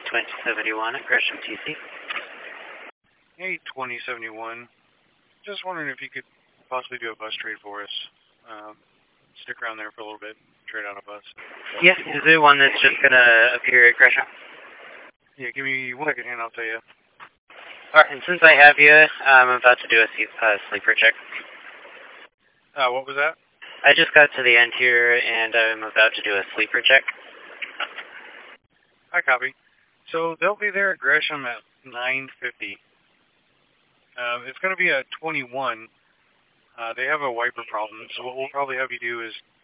2071 at Gresham TC. Hey, 2071. Just wondering if you could possibly do a bus trade for us. Stick around there for a little bit, trade on a bus. Yeah, is it one that's just going to appear at Gresham? Yeah, give me 1 second and I'll tell you. Alright, and since I have you, I'm about to do a sleeper check. What was that? I just got to the end here, and I'm about to do a sleeper check. I copy. So they'll be there at Gresham at 9:50. It's going to be a 21. They have a wiper problem, so what we'll probably have you do is